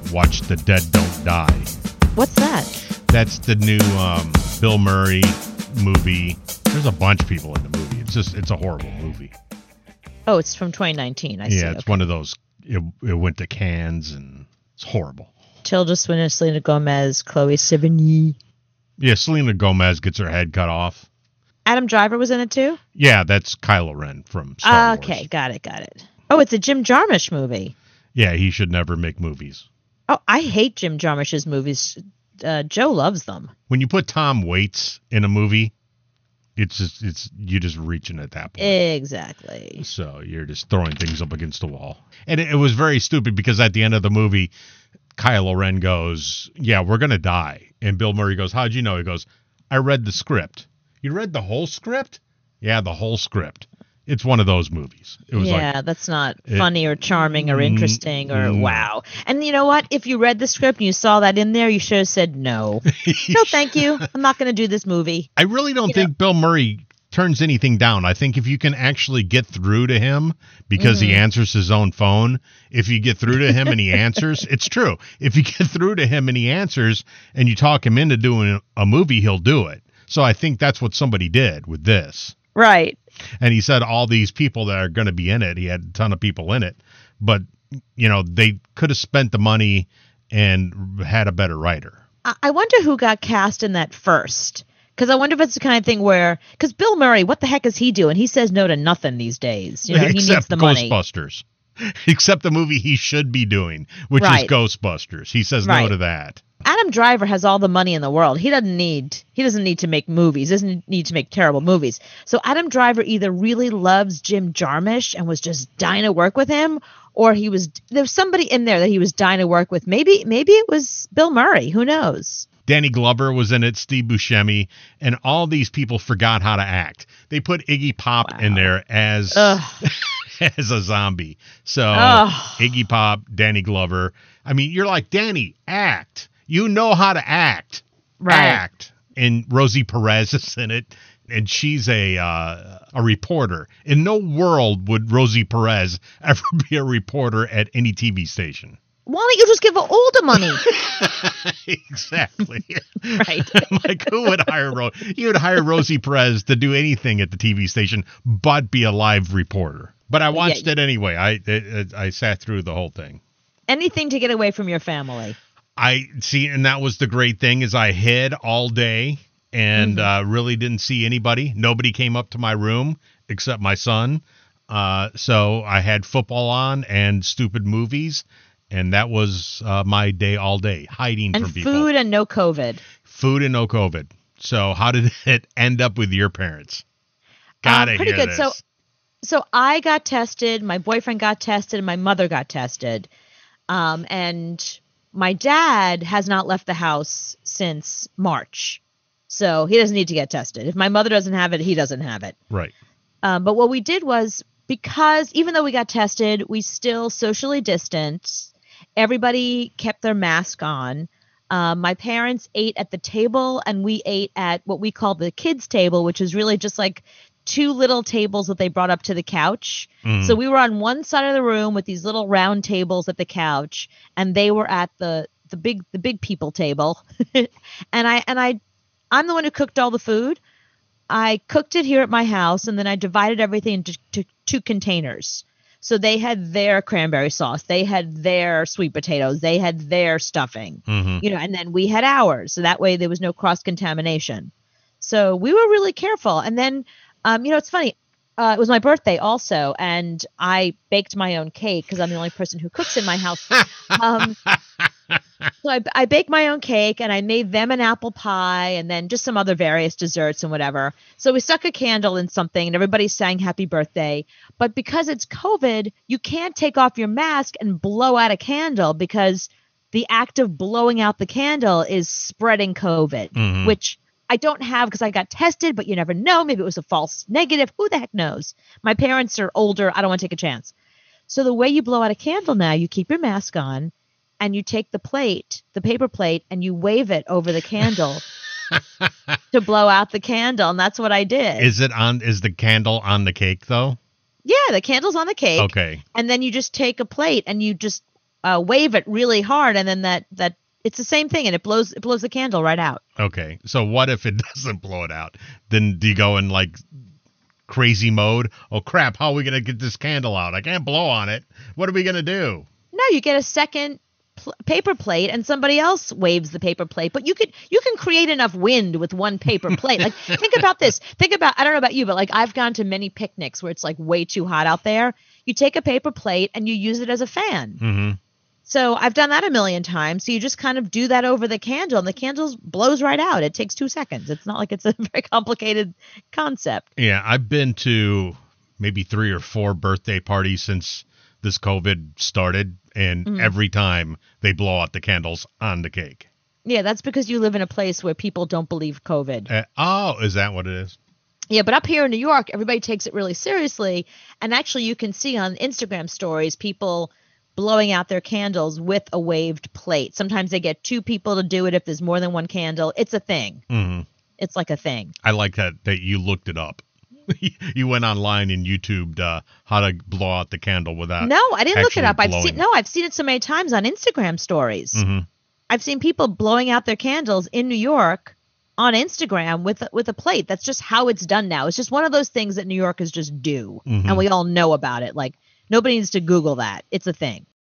watch The Dead Don't Die. What's that? That's the new Bill Murray movie. There's a bunch of people in the movie. It's a horrible movie. Oh, it's from 2019. I see. Yeah, it's one of those. It went to Cannes and it's horrible. Tilda Swinton, Selena Gomez, Chloe Sevigny. Yeah, Selena Gomez gets her head cut off. Adam Driver was in it too? Yeah, that's Kylo Ren from Star Wars. Okay, got it. Oh, it's a Jim Jarmusch movie. Yeah, he should never make movies. Oh, I hate Jim Jarmusch's movies. Joe loves them. When you put Tom Waits in a movie, it's you're just reaching at that point. Exactly. So you're just throwing things up against the wall. And it was very stupid because at the end of the movie, Kylo Ren goes, "Yeah, we're going to die." And Bill Murray goes, "How'd you know?" He goes, "I read the script." You read the whole script? Yeah, the whole script. It's one of those movies. It was that's not funny or charming or interesting or wow. And you know what? If you read the script and you saw that in there, you should have said no. No, thank you. I'm not going to do this movie. I really don't think Bill Murray turns anything down. I think if you can actually get through to him because he answers his own phone, if you get through to him and he answers, it's true. If you get through to him and he answers and you talk him into doing a movie, he'll do it. So I think that's what somebody did with this. Right. And he said all these people that are going to be in it, he had a ton of people in it, but, they could have spent the money and had a better writer. I wonder who got cast in that first. Because I wonder if it's the kind of thing where, because Bill Murray, what the heck is he doing? He says no to nothing these days. He needs the money. Ghostbusters. Except the movie he should be doing, which is Ghostbusters. He says no to that. Adam Driver has all the money in the world. He doesn't need to make movies. Doesn't need to make terrible movies. So Adam Driver either really loves Jim Jarmusch and was just dying to work with him, or there's somebody in there that he was dying to work with. Maybe it was Bill Murray. Who knows? Danny Glover was in it, Steve Buscemi, and all these people forgot how to act. They put Iggy Pop in there as as a zombie. So Iggy Pop, Danny Glover. I mean, you're like, Danny, act. You know how to act. Right. Act. And Rosie Perez is in it, and she's a reporter. In no world would Rosie Perez ever be a reporter at any TV station. Why don't you just give her all the money? Exactly. Right. Like, who would hire You would hire Rosie Perez to do anything at the TV station but be a live reporter. But I watched it anyway. I sat through the whole thing. Anything to get away from your family. I see, and that was the great thing is I hid all day and really didn't see anybody. Nobody came up to my room except my son. So I had football on and stupid movies. And that was my day all day, hiding from people. And food and no COVID. Food and no COVID. So how did it end up with your parents? Gotta pretty hear good. this. So I got tested, my boyfriend got tested, and my mother got tested. And my dad has not left the house since March. So he doesn't need to get tested. If my mother doesn't have it, he doesn't have it. Right. But what we did was, because even though we got tested, we still socially distanced. Everybody kept their mask on. My parents ate at the table, and we ate at what we call the kids' table, which is really just like two little tables that they brought up to the couch. So we were on one side of the room with these little round tables at the couch, and they were at the big people table. and I'm the one who cooked all the food. I cooked it here at my house, and then I divided everything into two containers. So they had their cranberry sauce, they had their sweet potatoes, they had their stuffing, and then we had ours. So that way there was no cross contamination. So we were really careful. And then, it's funny. It was my birthday also, and I baked my own cake because I'm the only person who cooks in my house. So I baked my own cake, and I made them an apple pie and then just some other various desserts and whatever. So we stuck a candle in something, and everybody sang happy birthday. But because it's COVID, you can't take off your mask and blow out a candle because the act of blowing out the candle is spreading COVID, which I don't have because I got tested, but you never know. Maybe it was a false negative. Who the heck knows? My parents are older. I don't want to take a chance. So the way you blow out a candle now, you keep your mask on, and you take the paper plate, and you wave it over the candle to blow out the candle. And that's what I did. Is the candle on the cake though? Yeah, the candle's on the cake. Okay. And then you just take a plate and you just wave it really hard, and then that it's the same thing, and it blows the candle right out. Okay, so what if it doesn't blow it out? Then do you go in like crazy mode? Oh crap! How are we gonna get this candle out? I can't blow on it. What are we gonna do? No, you get a second paper plate, and somebody else waves the paper plate. But you can create enough wind with one paper plate. Like think about this. I don't know about you, but like I've gone to many picnics where it's like way too hot out there. You take a paper plate and you use it as a fan. Mm-hmm. So I've done that a million times. So you just kind of do that over the candle, and the candle blows right out. It takes 2 seconds. It's not like it's a very complicated concept. Yeah, I've been to maybe 3 or 4 birthday parties since this COVID started, and every time they blow out the candles on the cake. Yeah, that's because you live in a place where people don't believe COVID. Oh, is that what it is? Yeah, but up here in New York, everybody takes it really seriously. And actually, you can see on Instagram stories people blowing out their candles with a waved plate. Sometimes they get 2 people to do it if there's more than one candle. It's a thing. Mm-hmm. It's like a thing. I like that you looked it up. You went online and YouTubed how to blow out the candle without. No, I didn't look it up. I've seen it so many times on Instagram stories. Mm-hmm. I've seen people blowing out their candles in New York on Instagram with a plate. That's just how it's done now. It's just one of those things that New Yorkers just do, and we all know about it. Like nobody needs to Google that. It's a thing.